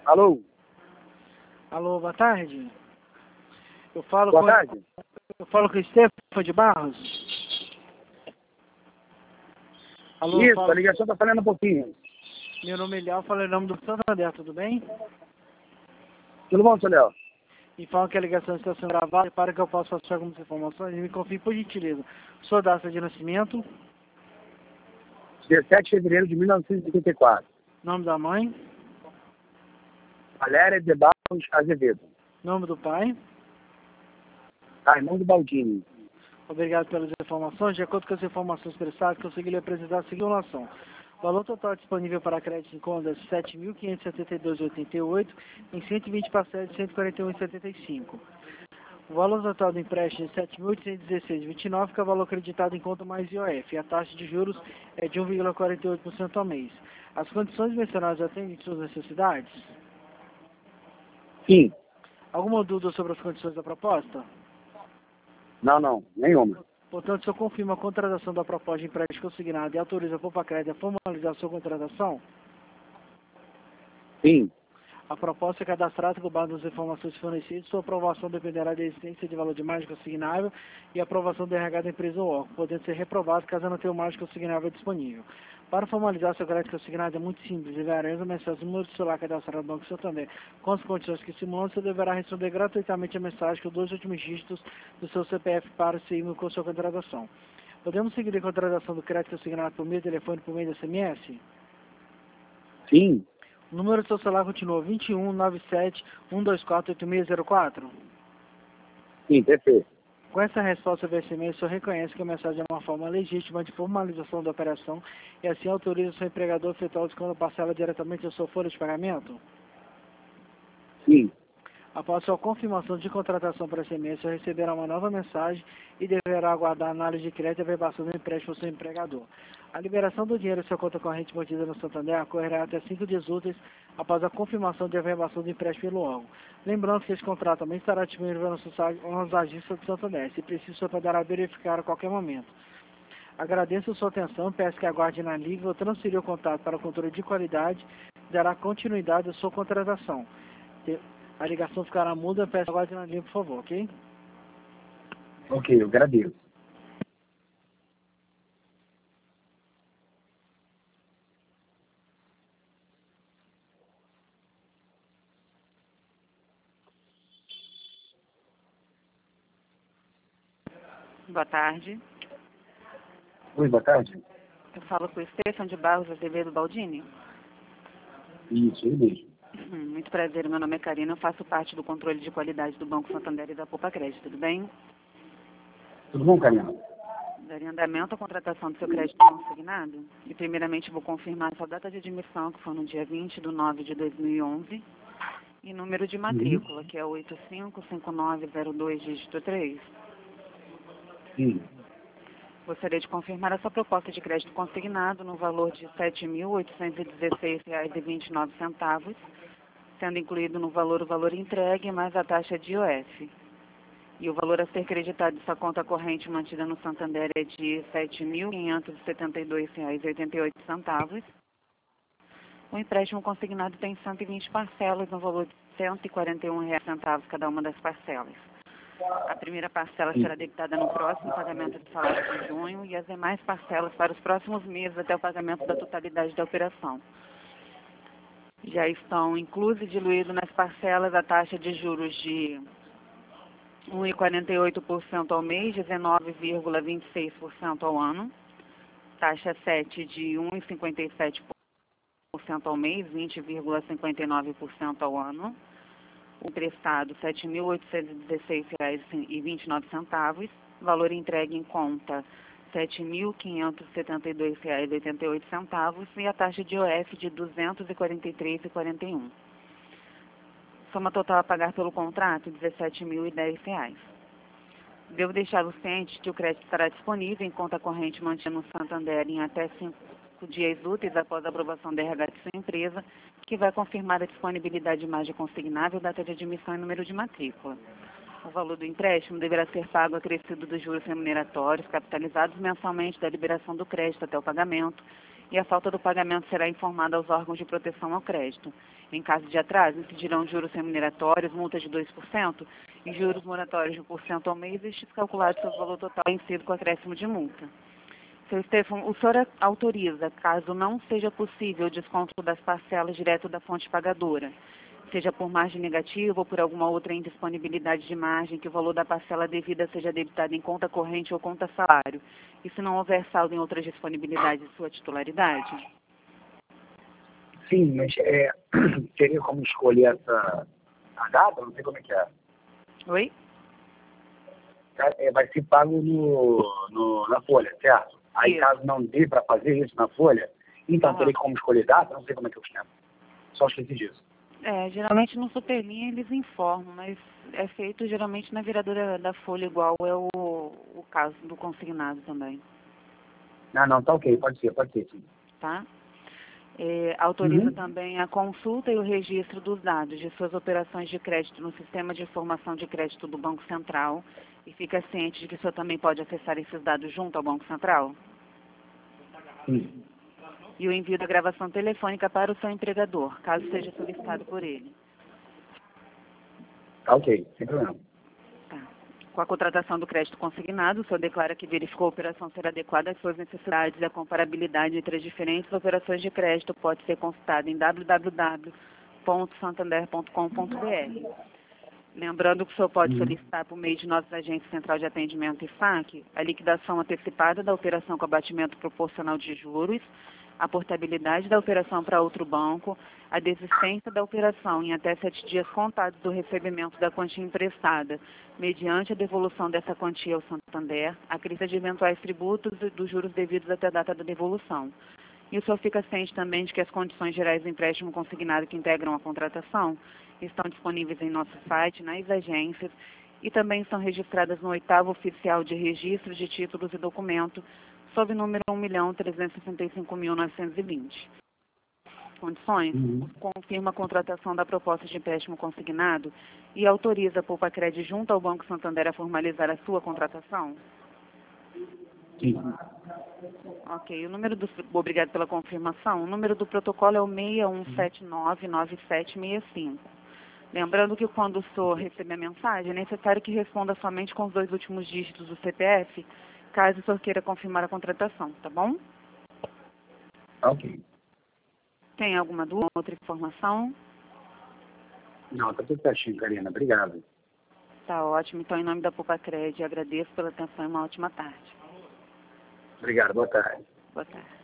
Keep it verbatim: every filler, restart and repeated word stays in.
Alô? Alô, boa tarde. Eu falo Boa com tarde. eu falo com o Estefan de Barros. Alô, eu Isso, falo, a ligação tá falhando um pouquinho. meu nome é Léo, falo em nome do Santander, tudo bem? Tudo bom, seu Léo? Me falam que a ligação está sendo gravada para que eu possa passar algumas informações e me confie por gentileza. Sua data de nascimento, dezessete de fevereiro de mil novecentos e oitenta e quatro. nome da mãe, Valéria de Barros Azevedo. nome do pai. Raimundo Baldini. Obrigado pelas informações. De acordo com as informações prestadas, consegui lhe apresentar a seguinte informação. O valor total disponível para crédito em conta é sete mil quinhentos e setenta e dois vírgula oitenta e oito em cento e vinte parcelas de cento e quarenta e um vírgula setenta e cinco. O valor total do empréstimo é sete mil oitocentos e dezesseis vírgula vinte e nove, que é o valor acreditado em conta mais I O F. E a taxa de juros é de um vírgula quarenta e oito por cento ao mês. As condições mencionadas atendem suas necessidades? Sim. Alguma dúvida sobre as condições da proposta? Não, não. Nenhuma. Portanto, se eu confirmo a contratação da proposta de empréstimo consignado e autoriza a Popacred a formalizar a sua contratação, Sim. a proposta é cadastrada com base nas informações fornecidas. Sua aprovação dependerá da existência de valor de margem consignável e aprovação do R H da empresa ou órgão, podendo ser reprovado caso não tenha margem consignável disponível. Para formalizar seu crédito consignado é muito simples. Enviaremos a mensagem no número de celular cadastrado no Banco Santander com as condições que simulam. Você deverá responder gratuitamente a mensagem com os dois últimos dígitos do seu C P F para o e-mail com sua contratação. Podemos seguir a contratação do crédito consignado por meio de telefone por meio de S M S? Sim. O número do seu celular continua vinte e um, nove sete, um dois quatro, oito seis zero quatro? Sim, perfeito. Com essa resposta do S M S, o senhor reconhece que a mensagem é uma forma legítima de formalização da operação e assim autoriza o seu empregador a efetuar o desconto da parcela diretamente da sua folha de pagamento? Sim. Após sua confirmação de contratação por S M S, o senhor receberá uma nova mensagem e deverá aguardar a análise de crédito e averbação do empréstimo ao seu empregador. A liberação do dinheiro em sua conta corrente mantida no Santander ocorrerá até cinco dias úteis após a confirmação de averbação do empréstimo pelo órgão. Lembrando que esse contrato também estará disponível nas agências do Santander. Se preciso, o senhor poderá verificar a qualquer momento. Agradeço a sua atenção, peço que aguarde na liga. Vou transferir o contato para o controle de qualidade e dará continuidade à sua contratação. A ligação ficará muda, peço que aguarde na linha, por favor, ok? Ok, eu agradeço. Boa tarde. Oi, boa tarde. Eu falo com o Estefan de Barros Azevedo Baldini. Isso, ele mesmo. Hum, Muito prazer, meu nome é Karina, eu faço parte do controle de qualidade do Banco Santander e da Popacred, tudo bem? Tudo bom, Karina? Daria andamento à contratação do seu crédito consignado e primeiramente vou confirmar sua data de admissão, que foi no dia vinte de nove de dois mil e onze, e número de matrícula, que é oito cinco cinco nove zero dois, dígito três. Sim. Gostaria de confirmar a sua proposta de crédito consignado no valor de sete mil oitocentos e dezesseis reais e vinte e nove centavos, sendo incluído no valor o valor entregue mais a taxa de I O F. E o valor a ser creditado de sua conta corrente mantida no Santander é de sete mil quinhentos e setenta e dois reais e oitenta e oito centavos. O empréstimo consignado tem cento e vinte parcelas no valor de cento e quarenta e um reais centavos cada uma das parcelas. A primeira parcela será debitada no próximo pagamento de salário de junho e as demais parcelas para os próximos meses até o pagamento da totalidade da operação. Já estão inclusos e diluídos nas parcelas a taxa de juros de um vírgula quarenta e oito por cento ao mês, dezenove vírgula vinte e seis por cento ao ano, taxa sete de um vírgula cinquenta e sete por cento ao mês, vinte vírgula cinquenta e nove por cento ao ano, o emprestado sete mil oitocentos e dezesseis reais e vinte e nove centavos, valor entregue em conta sete mil quinhentos e setenta e dois reais e oitenta e oito centavos e a taxa de I O F de duzentos e quarenta e três reais e quarenta e um. Soma total a pagar pelo contrato, dezessete mil e dez reais. Devo deixá-lo ciente que o crédito estará disponível em conta corrente mantida no Santander em até cinco dias úteis após a aprovação da R H de sua empresa, que vai confirmar a disponibilidade de margem consignável, data de admissão e número de matrícula. O valor do empréstimo deverá ser pago acrescido dos juros remuneratórios capitalizados mensalmente da liberação do crédito até o pagamento e a falta do pagamento será informada aos órgãos de proteção ao crédito. Em caso de atraso, incidirão juros remuneratórios, multa de dois por cento e juros moratórios de um por cento ao mês, estes calculados sobre o valor total vencido com acréscimo de multa. Seu Estefan, o senhor autoriza, caso não seja possível o desconto das parcelas direto da fonte pagadora, seja por margem negativa ou por alguma outra indisponibilidade de margem, que o valor da parcela devida seja debitado em conta corrente ou conta salário, e se não houver saldo em outras disponibilidades de sua titularidade? Sim, mas é, teria como escolher essa a data? Não sei como é que é. Oi? É, vai ser pago no, no, na folha, certo? Aí, Isso. caso não dê para fazer isso na folha, então Aham. teria como escolher data? Não sei como é que eu esquema. Só esqueci disso. É, geralmente no Superlinha eles informam, mas é feito geralmente na viradora da folha, igual é o, o caso do consignado também, Ah, não, tá ok, pode ser, pode ser, sim. tá? É, autoriza Uhum. também a consulta e o registro dos dados de suas operações de crédito no Sistema de Informação de Crédito do Banco Central e fica ciente de que o senhor também pode acessar esses dados junto ao Banco Central? Sim. E o envio da gravação telefônica para o seu empregador, caso seja solicitado por ele. Tá ok, sem problema. Tá. Com a contratação do crédito consignado, o senhor declara que verificou a operação ser adequada às suas necessidades e a comparabilidade entre as diferentes operações de crédito pode ser consultada em w w w ponto santander ponto com ponto b r. Lembrando que o senhor pode Uhum. solicitar por meio de nossos agentes Central de Atendimento e F A Q a liquidação antecipada da operação com abatimento proporcional de juros, a portabilidade da operação para outro banco, a desistência da operação em até sete dias contados do recebimento da quantia emprestada, mediante a devolução dessa quantia ao Santander, a crise de eventuais tributos e dos juros devidos até a data da devolução. E o senhor fica ciente também de que as condições gerais do empréstimo consignado que integram a contratação estão disponíveis em nosso site, nas agências, e também são registradas no oitavo oficial de registro de títulos e documentos, sob número um milhão trezentos e sessenta e cinco mil novecentos e vinte. Condições? Uhum. Confirma a contratação da proposta de empréstimo consignado e autoriza a Poupa-Cred junto ao Banco Santander a formalizar a sua contratação? Sim. Ok, o número do... Obrigado pela confirmação. O número do protocolo é o seis um sete nove nove sete seis cinco. Lembrando que quando o senhor receber a mensagem, é necessário que responda somente com os dois últimos dígitos do C P F, caso o senhor queira confirmar a contratação, tá bom? Tá ok. Tem alguma dúvida, outra informação? Não, tá tudo certinho, Karina. Obrigado. Tá ótimo. Então, em nome da Poupa-Cred, agradeço pela atenção e uma ótima tarde. Obrigado, boa tarde. Boa tarde.